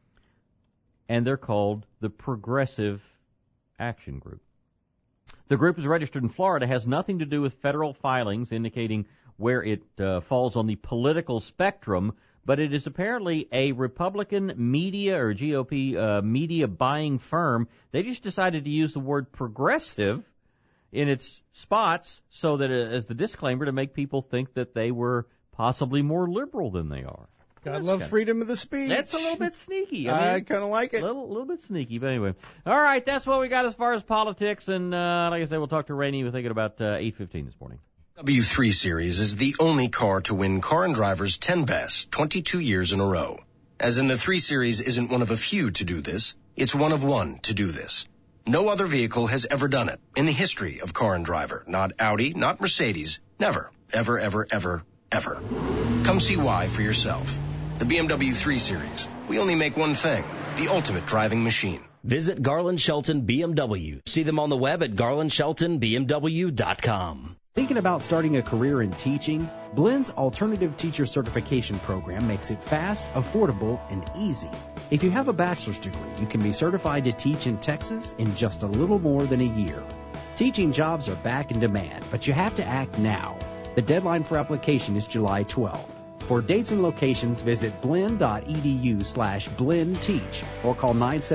And they're called the Progressive Action Group. The group is registered in Florida, has nothing to do with federal filings indicating where it falls on the political spectrum, but it is apparently a Republican media or GOP media buying firm. They just decided to use the word progressive in its spots so that as the disclaimer to make people think that they were possibly more liberal than they are. God love freedom of the speech. That's a little bit sneaky. I kind of like it. A little bit sneaky, but anyway. All right, that's what we got as far as politics, and like I said, we'll talk to Rainey. We're thinking about 8:15 this morning. W3 Series is the only car to win Car and Driver's 10 Best 22 years in a row. As in the 3 Series isn't one of a few to do this, it's one of one to do this. No other vehicle has ever done it in the history of Car and Driver. Not Audi, not Mercedes. Never, ever, ever, ever, ever. Come see why for yourself. The BMW 3 Series. We only make one thing, the ultimate driving machine. Visit Garland Shelton BMW. See them on the web at garlandsheltonbmw.com. Thinking about starting a career in teaching? Blend's Alternative Teacher Certification Program makes it fast, affordable, and easy. If you have a bachelor's degree, you can be certified to teach in Texas in just a little more than a year. Teaching jobs are back in demand, but you have to act now. The deadline for application is July 12th. For dates and locations, visit blend.edu/blendteach or call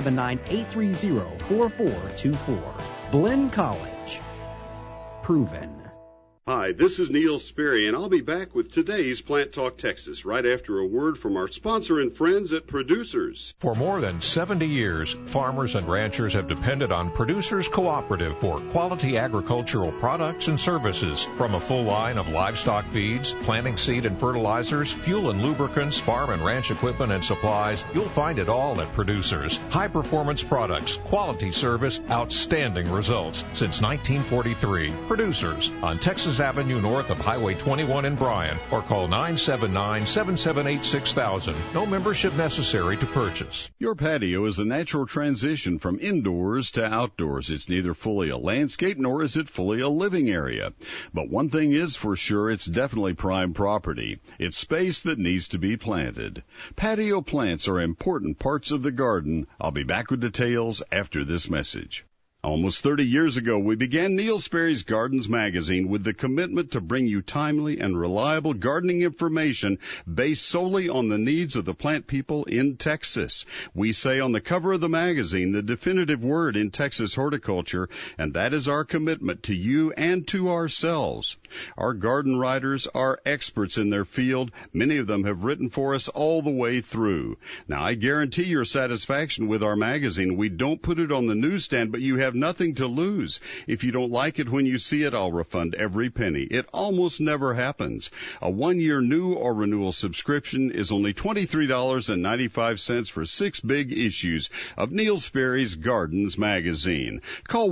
979-830-4424. Blend College. Proven. Hi, this is Neil Sperry, and I'll be back with today's Plant Talk Texas right after a word from our sponsor and friends at Producers. For more than 70 years, farmers and ranchers have depended on Producers Cooperative for quality agricultural products and services. From a full line of livestock feeds, planting seed and fertilizers, fuel and lubricants, farm and ranch equipment and supplies, you'll find it all at Producers. High-performance products, quality service, outstanding results. Since 1943, Producers on Texas Avenue north of Highway 21 in Bryan, or call 979-778-6000. No membership necessary to purchase. Your patio is a natural transition from indoors to outdoors. It's neither fully a landscape nor is it fully a living area. But one thing is for sure, it's definitely prime property. It's space that needs to be planted. Patio plants are important parts of the garden. I'll be back with details after this message. Almost 30 years ago, we began Neil Sperry's Gardens magazine with the commitment to bring you timely and reliable gardening information based solely on the needs of the plant people in Texas. We say on the cover of the magazine, the definitive word in Texas horticulture, and that is our commitment to you and to ourselves. Our garden writers are experts in their field. Many of them have written for us all the way through. Now, I guarantee your satisfaction with our magazine. We don't put it on the newsstand, but you have nothing to lose. If you don't like it when you see it, I'll refund every penny. It almost never happens. A 1-year new or renewal subscription is only $23.95 for 6 big issues of Neil Sperry's Gardens magazine. Call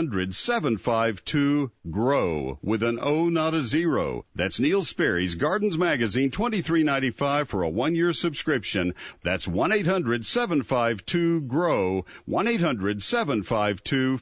1-800-752-GROW with an O, not a zero. That's Neil Sperry's Gardens magazine, $23.95 for a 1-year subscription. That's 1-800-752-GROW, 1-800-752-4769.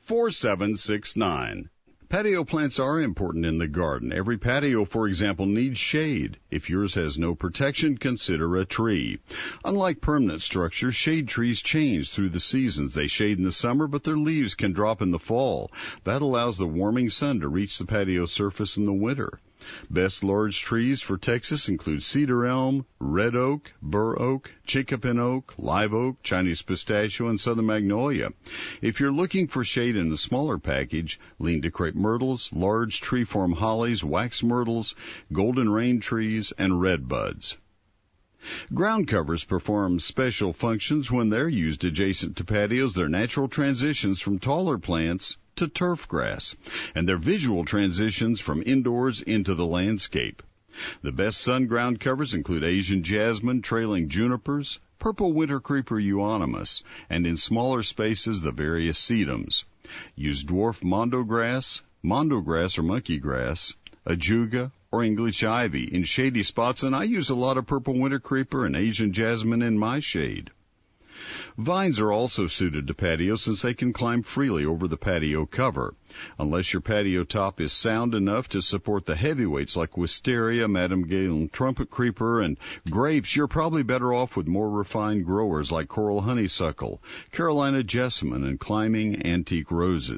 Patio plants are important in the garden. Every patio, for example, needs shade. If yours has no protection, consider a tree. Unlike permanent structures, shade trees change through the seasons. They shade in the summer, but their leaves can drop in the fall. That allows the warming sun to reach the patio surface in the winter. Best large trees for Texas include cedar elm, red oak, bur oak, chickapin oak, live oak, Chinese pistachio, and southern magnolia. If you're looking for shade in a smaller package, lean to crepe myrtles, large tree-form hollies, wax myrtles, golden rain trees, and red buds. Ground covers perform special functions when they're used adjacent to patios. They're natural transitions from taller plants to turf grass, and they're visual transitions from indoors into the landscape. The best sun ground covers include Asian jasmine, trailing junipers, purple winter creeper euonymus, and in smaller spaces, the various sedums. Use dwarf mondo grass or monkey grass, ajuga, or English ivy in shady spots, and I use a lot of purple winter creeper and Asian jasmine in my shade. Vines are also suited to patios since they can climb freely over the patio cover. Unless your patio top is sound enough to support the heavyweights like wisteria, Madame Gale trumpet creeper, and grapes, you're probably better off with more refined growers like coral honeysuckle, Carolina jessamine, and climbing antique roses.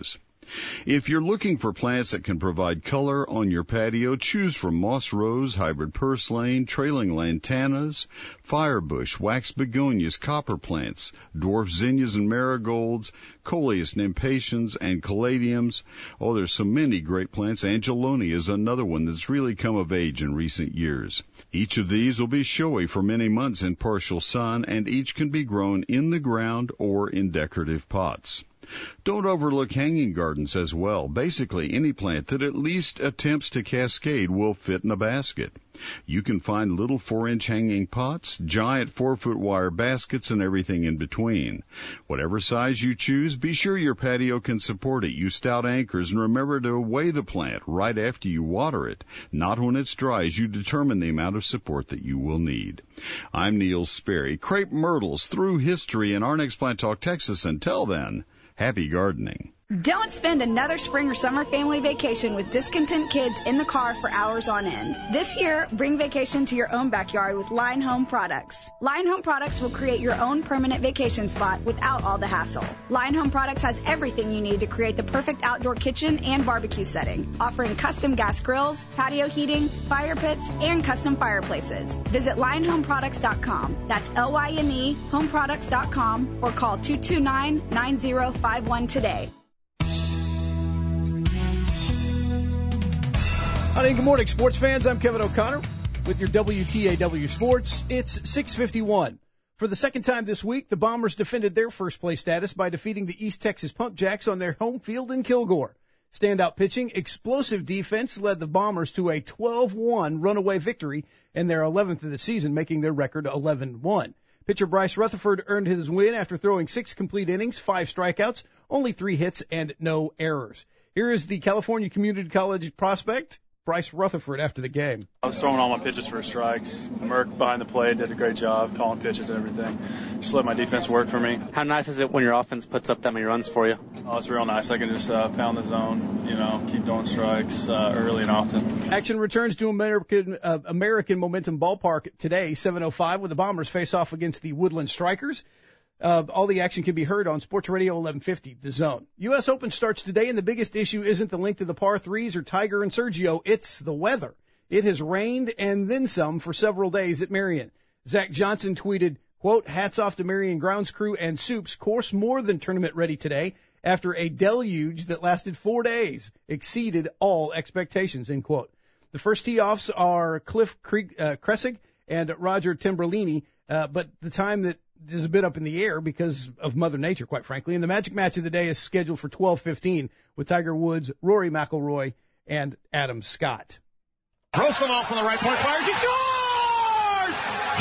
If you're looking for plants that can provide color on your patio, choose from moss rose, hybrid purslane, trailing lantanas, firebush, wax begonias, copper plants, dwarf zinnias and marigolds, coleus nymphaceans, and caladiums. Oh, there's so many great plants. Angelonia is another one that's really come of age in recent years. Each of these will be showy for many months in partial sun, and each can be grown in the ground or in decorative pots. Don't overlook hanging gardens as well. Basically, any plant that at least attempts to cascade will fit in a basket. You can find little 4-inch hanging pots, giant 4-foot wire baskets, and everything in between. Whatever size you choose, be sure your patio can support it. Use stout anchors, and remember to weigh the plant right after you water it, not when it's dry, as you determine the amount of support that you will need. I'm Neil Sperry. Crepe myrtles through history in our next Plant Talk Texas. Until then, happy gardening. Don't spend another spring or summer family vacation with discontent kids in the car for hours on end. This year, bring vacation to your own backyard with Line Home Products. Line Home Products will create your own permanent vacation spot without all the hassle. Line Home Products has everything you need to create the perfect outdoor kitchen and barbecue setting, offering custom gas grills, patio heating, fire pits, and custom fireplaces. Visit linehomeproducts.com. That's LYNE homeproducts.com or call 229-9051 today. Hi, good morning, sports fans. I'm Kevin O'Connor with your WTAW Sports. It's 6:51. For the second time this week, the Bombers defended their first-place status by defeating the East Texas Pump Jacks on their home field in Kilgore. Standout pitching, explosive defense led the Bombers to a 12-1 runaway victory in their 11th of the season, making their record 11-1. Pitcher Bryce Rutherford earned his win after throwing 6 complete innings, 5 strikeouts, only 3 hits, and no errors. Here is the California Community College prospect, Bryce Rutherford, after the game. I was throwing all my pitches for strikes. Merck behind the plate did a great job calling pitches and everything. Just let my defense work for me. How nice is it when your offense puts up that many runs for you? Oh, it's real nice. I can just pound the zone, keep throwing strikes early and often. Action returns to American Momentum Ballpark today, 7:05, when the Bombers face off against the Woodland Strikers. All the action can be heard on Sports Radio 1150, The Zone. U.S. Open starts today, and the biggest issue isn't the length of the par threes or Tiger and Sergio. It's the weather. It has rained and then some for several days at Merion. Zach Johnson tweeted, quote, hats off to Merion grounds crew and Soups. Course more than tournament ready today after a deluge that lasted 4 days exceeded all expectations, end quote. The first tee-offs are Cliff Kressig and Roger Timberlini, but the time that is a bit up in the air because of Mother Nature, quite frankly. And the magic match of the day is scheduled for 12:15 with Tiger Woods, Rory McIlroy, and Adam Scott. Rosenthal from the right point fires. He scores!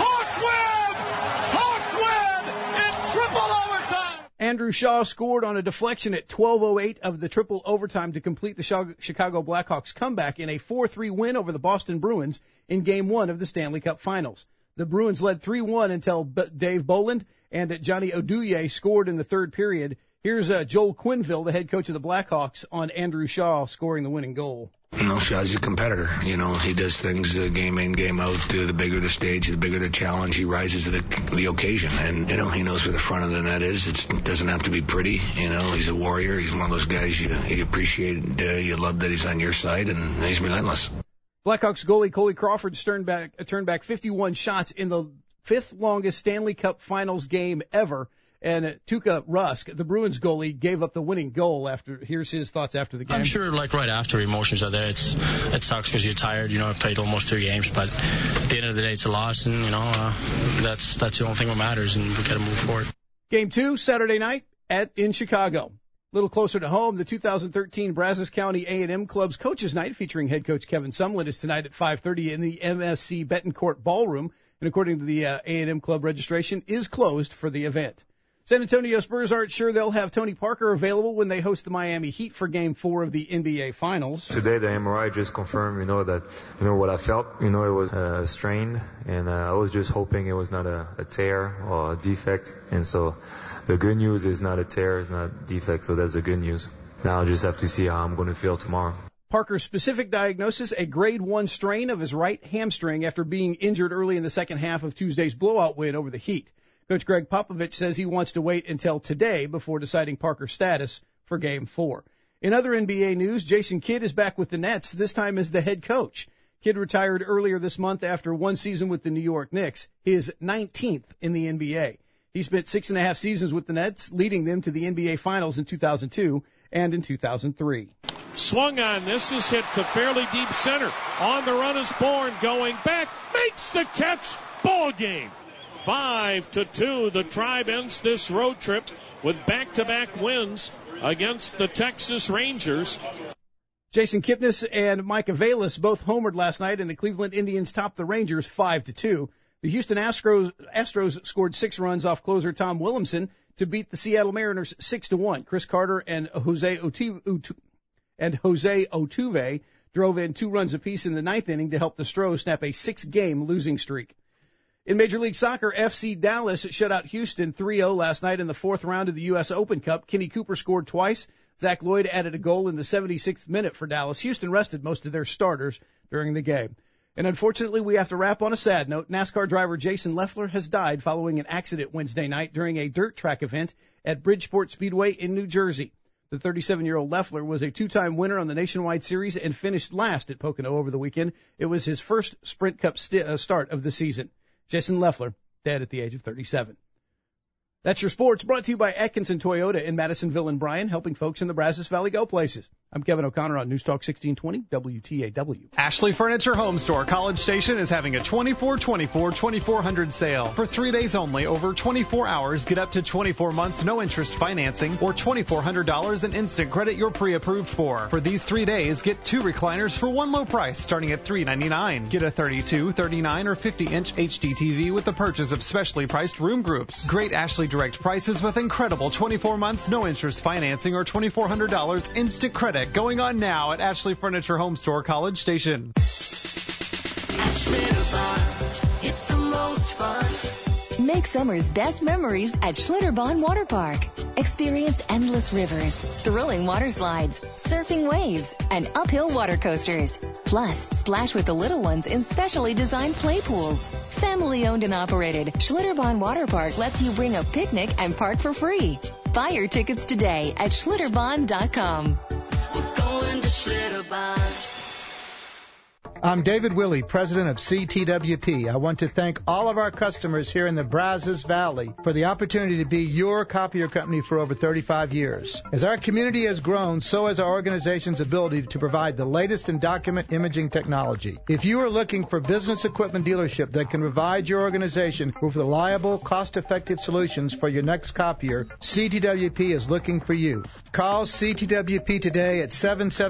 Hawks win! It's triple overtime! Andrew Shaw scored on a deflection at 12:08 of the triple overtime to complete the Chicago Blackhawks comeback in a 4-3 win over the Boston Bruins in Game 1 of the Stanley Cup Finals. The Bruins led 3-1 until Dave Boland and Johnny Oduye scored in the third period. Here's Joel Quenneville, the head coach of the Blackhawks, on Andrew Shaw scoring the winning goal. Shaw's a competitor. He does things game in, game out. The bigger the stage, the bigger the challenge, he rises to the occasion. And, he knows where the front of the net is. It doesn't have to be pretty. He's a warrior. He's one of those guys you appreciate. You love that he's on your side, and he's relentless. Blackhawks goalie Coley Crawford turned back 51 shots in the 5th longest Stanley Cup Finals game ever. And Tuukka Rask, the Bruins goalie, gave up the winning goal here's his thoughts after the game. I'm sure, right after, emotions are there. It sucks because you're tired. I've played almost 2 games, but at the end of the day, it's a loss, and, that's the only thing that matters, and we got to move forward. Game 2, Saturday night in Chicago. A little closer to home, the 2013 Brazos County A&M Club's Coaches Night featuring head coach Kevin Sumlin is tonight at 5:30 in the MSC Betancourt Ballroom, and according to the A&M Club, registration is closed for the event. San Antonio Spurs aren't sure they'll have Tony Parker available when they host the Miami Heat for Game 4 of the NBA Finals. Today, the MRI just confirmed, that, what I felt, it was strained, and I was just hoping it was not a tear or a defect. And so the good news is not a tear, it's not a defect, so that's the good news. Now I just have to see how I'm going to feel tomorrow. Parker's specific diagnosis, a grade 1 strain of his right hamstring after being injured early in the second half of Tuesday's blowout win over the Heat. Coach Greg Popovich says he wants to wait until today before deciding Parker's status for Game 4. In other NBA news, Jason Kidd is back with the Nets, this time as the head coach. Kidd retired earlier this month after one season with the New York Knicks, his 19th in the NBA. He spent 6.5 seasons with the Nets, leading them to the NBA Finals in 2002 and in 2003. Swung on. This is hit to fairly deep center. On the run is Bourne, going back, makes the catch. Ball game. 5-2. The Tribe ends this road trip with back-to-back wins against the Texas Rangers. Jason Kipnis and Mike Avalis both homered last night, and the Cleveland Indians topped the Rangers 5-2. The Houston Astros scored 6 runs off closer Tom Williamson to beat the Seattle Mariners 6-1. Chris Carter and Jose Altuve drove in 2 runs apiece in the 9th inning to help the Stros snap a 6-game losing streak. In Major League Soccer, FC Dallas shut out Houston 3-0 last night in the 4th round of the U.S. Open Cup. Kenny Cooper scored twice. Zach Lloyd added a goal in the 76th minute for Dallas. Houston rested most of their starters during the game. And unfortunately, we have to wrap on a sad note. NASCAR driver Jason Leffler has died following an accident Wednesday night during a dirt track event at Bridgeport Speedway in New Jersey. The 37-year-old Leffler was a 2-time winner on the Nationwide Series and finished last at Pocono over the weekend. It was his first Sprint Cup start of the season. Jason Leffler, dead at the age of 37. That's your sports, brought to you by Atkinson Toyota in Madisonville and Bryan, helping folks in the Brazos Valley go places. I'm Kevin O'Connor on News Talk 1620 WTAW. Ashley Furniture Home Store College Station is having a 24/24/2400 sale. For 3 days only, over 24 hours, get up to 24 months no interest financing or $2,400 in instant credit you're pre-approved for. For these 3 days, get 2 recliners for one low price starting at $399. Get a 32, 39, or 50-inch HD TV with the purchase of specially priced room groups. Great Ashley Direct prices with incredible 24 months no interest financing or $2,400 instant credit going on now at Ashley Furniture Home Store College Station. It's the most fun. Make summer's best memories at Schlitterbahn Water Park. Experience endless rivers, thrilling water slides, surfing waves, and uphill water coasters. Plus, splash with the little ones in specially designed play pools. Family owned and operated, Schlitterbahn Water Park lets you bring a picnic and park for free. Buy your tickets today at Schlitterbahn.com. Going to Schlitterbahn. I'm David Willey, president of CTWP. I want to thank all of our customers here in the Brazos Valley for the opportunity to be your copier company for over 35 years. As our community has grown, so has our organization's ability to provide the latest in document imaging technology. If you are looking for business equipment dealership that can provide your organization with reliable, cost-effective solutions for your next copier, CTWP is looking for you. Call CTWP today at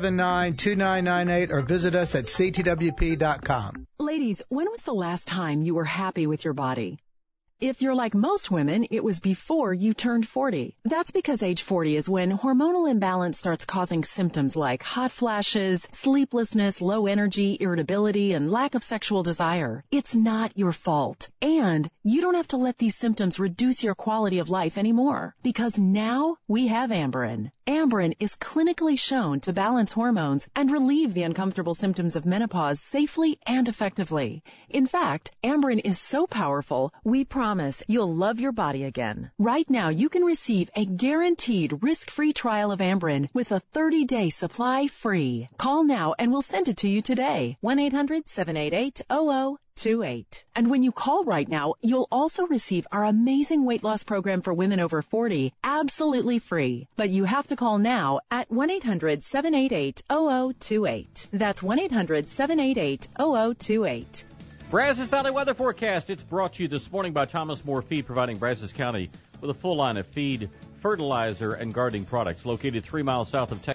779-2998 or visit us at CTWP.com. Ladies, when was the last time you were happy with your body? If you're like most women, it was before you turned 40. That's because age 40 is when hormonal imbalance starts causing symptoms like hot flashes, sleeplessness, low energy, irritability, and lack of sexual desire. It's not your fault. And you don't have to let these symptoms reduce your quality of life anymore, because now we have Amberen. Amberen is clinically shown to balance hormones and relieve the uncomfortable symptoms of menopause safely and effectively. In fact, Amberen is so powerful, we promise you'll love your body again. Right now, you can receive a guaranteed risk-free trial of Amberen with a 30-day supply free. Call now and we'll send it to you today. 1-800-788-0028. And when you call right now, you'll also receive our amazing weight loss program for women over 40, absolutely free. But you have to call now at 1-800-788-0028. That's 1-800-788-0028. Brazos Valley Weather Forecast. It's brought to you this morning by Thomas More Feed, providing Brazos County with a full line of feed, fertilizer, and gardening products. Located 3 miles south of Texas.